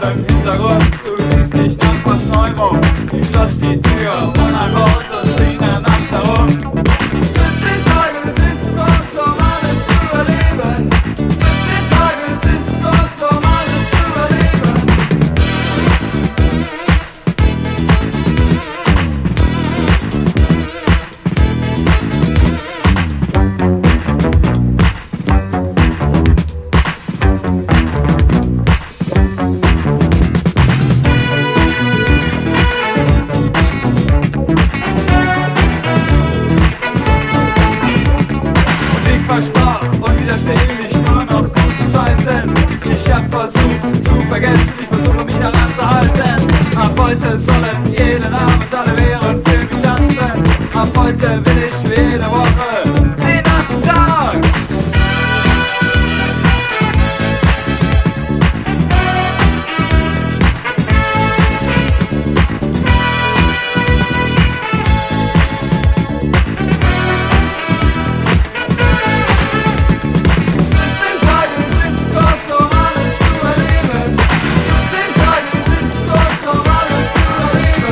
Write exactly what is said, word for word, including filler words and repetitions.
im Hintergrund, du siehst dich Nachbars Neumond. Ich schloss die Tür und ein Wort und schrie in der Nacht herum. fünfzehn Tage sind zu kurz, um alles zu erleben. fünfzehn Tage sind zu kurz, um alles zu erleben. Versprach und widerstehe ich nur noch gute Zeiten. Ich hab versucht zu vergessen, ich versuche mich daran zu halten. Ab heute sollen jeden Abend alle Wehren für mich tanzen. Ab heute will ich wieder